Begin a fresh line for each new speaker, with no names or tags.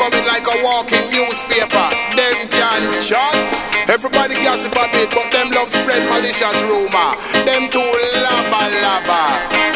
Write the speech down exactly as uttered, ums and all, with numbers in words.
coming like a walking newspaper. Them can chat. Everybody gossip a bit, but them love spread malicious rumor. Them too laba laba.